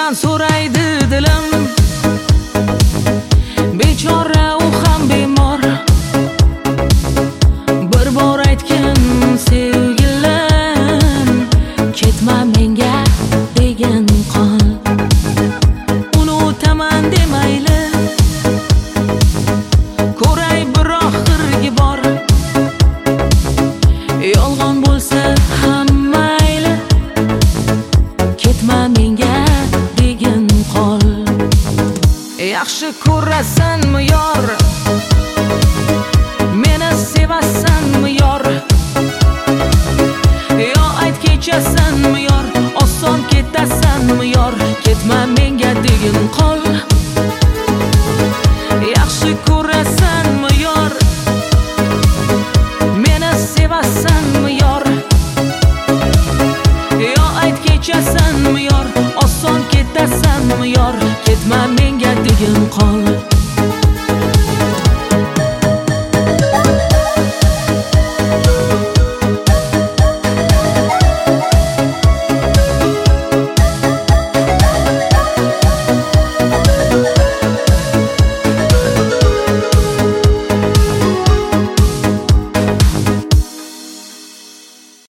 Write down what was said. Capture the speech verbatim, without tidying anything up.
sendan so'raydi dilim, bechora u ham bemor. Bir bor aytgin sevgilim, ketma menga degan qol. Unutaman demayli, ko'ray bir oxirgi bor. Yolg'on bo'lsa ham mayli, ketma menga degan qol. Yaxshi ko'rasanmi yor, meni sevasanmi yor, yo ayt kechasanmi yor, oson ketasanmi yor, ketma menga degan qol. Yaxshi ko'rasanmi yor, meni sevasanmi yor, yo ayt kechasanmi yor,